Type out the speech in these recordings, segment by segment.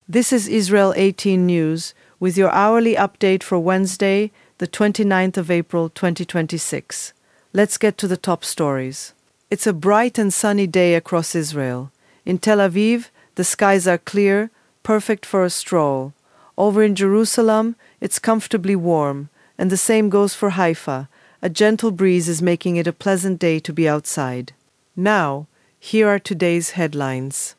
This is Israel 18 News with your hourly update for Wednesday, the 29th of April 2026. Let's get to the top stories. It's a bright and sunny day across Israel. In Tel Aviv, the skies are clear, perfect for a stroll. Over in Jerusalem, it's comfortably warm, and the same goes for Haifa. A gentle breeze is making it a pleasant day to be outside. Now, here are today's headlines.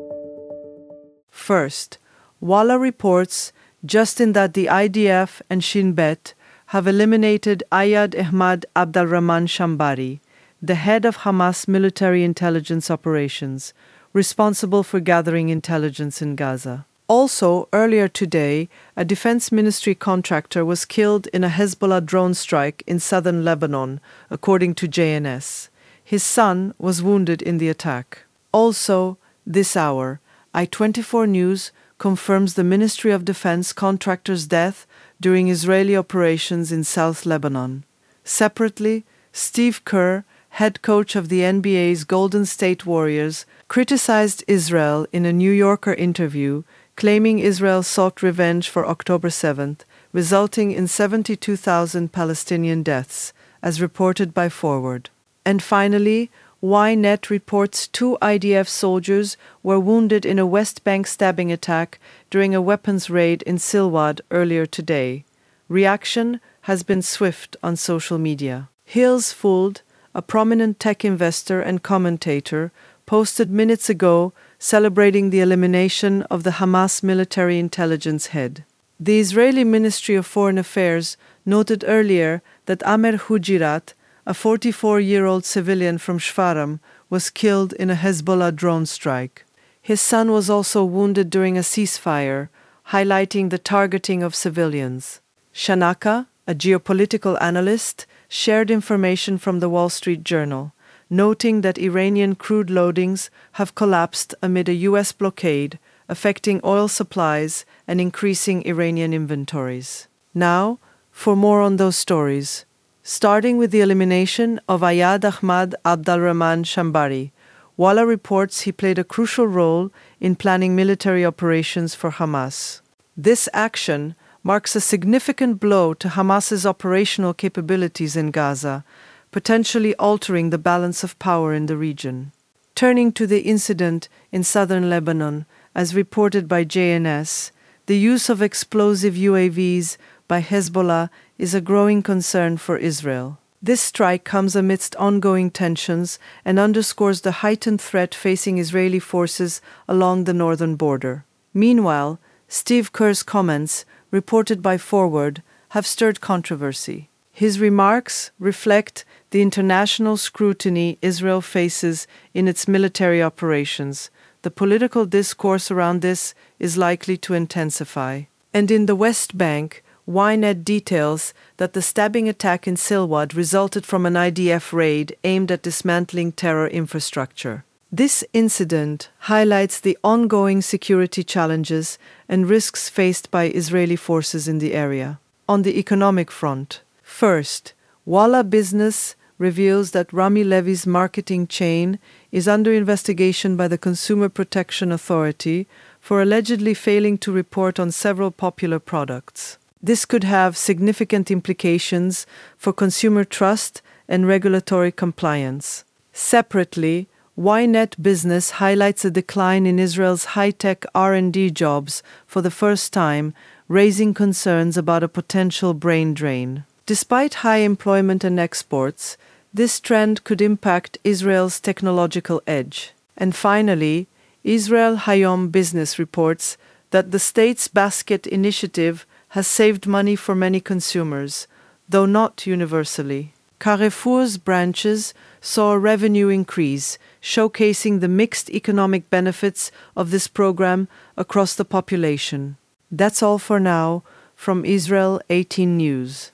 First, Walla reports just in that the IDF and Shin Bet have eliminated Ayad Ahmad Abdalrahman Shambari, the head of Hamas military intelligence operations, responsible for gathering intelligence in Gaza. Also, earlier today, a defense ministry contractor was killed in a Hezbollah drone strike in southern Lebanon, according to JNS. His son was wounded in the attack. Also, this hour, I24 News confirms the Ministry of Defense contractor's death during Israeli operations in South Lebanon. Separately, Steve Kerr, head coach of the NBA's Golden State Warriors, criticized Israel in a New Yorker interview, claiming Israel sought revenge for October 7th, resulting in 72,000 Palestinian deaths, as reported by Forward. And finally, Ynet reports 2 IDF soldiers were wounded in a West Bank stabbing attack during a weapons raid in Silwad earlier today. Reaction has been swift on social media. Hills Fuld, a prominent tech investor and commentator, posted minutes ago celebrating the elimination of the Hamas military intelligence head. The Israeli Ministry of Foreign Affairs noted earlier that Amer Hujirat, a 44-year-old civilian from Shfaram, was killed in a Hezbollah drone strike. His son was also wounded during a ceasefire, highlighting the targeting of civilians. Shanaka, a geopolitical analyst, shared information from the Wall Street Journal, noting that Iranian crude loadings have collapsed amid a U.S. blockade, affecting oil supplies and increasing Iranian inventories. Now, for more on those stories. Starting with the elimination of Ayad Ahmad Abdalrahman Shambari, Walla reports he played a crucial role in planning military operations for Hamas. This action marks a significant blow to Hamas's operational capabilities in Gaza, potentially altering the balance of power in the region. Turning to the incident in southern Lebanon, as reported by JNS, the use of explosive UAVs by Hezbollah is a growing concern for Israel. This strike comes amidst ongoing tensions and underscores the heightened threat facing Israeli forces along the northern border. Meanwhile, Steve Kerr's comments, reported by Forward, have stirred controversy. His remarks reflect the international scrutiny Israel faces in its military operations. The political discourse around this is likely to intensify. And in the West Bank, Ynet details that the stabbing attack in Silwad resulted from an IDF raid aimed at dismantling terror infrastructure. This incident highlights the ongoing security challenges and risks faced by Israeli forces in the area. On the economic front, first, Walla Business reveals that Rami Levy's marketing chain is under investigation by the Consumer Protection Authority for allegedly failing to report on several popular products. This could have significant implications for consumer trust and regulatory compliance. Separately, Ynet Business highlights a decline in Israel's high-tech R&D jobs for the first time, raising concerns about a potential brain drain. Despite high employment and exports, this trend could impact Israel's technological edge. And finally, Israel Hayom Business reports that the state's basket initiative has saved money for many consumers, though not universally. Carrefour's branches saw a revenue increase, showcasing the mixed economic benefits of this program across the population. That's all for now from Israel 18 News.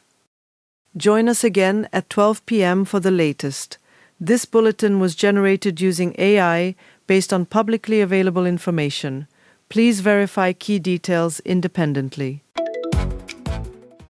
Join us again at 12 p.m. for the latest. This bulletin was generated using AI based on publicly available information. Please verify key details independently.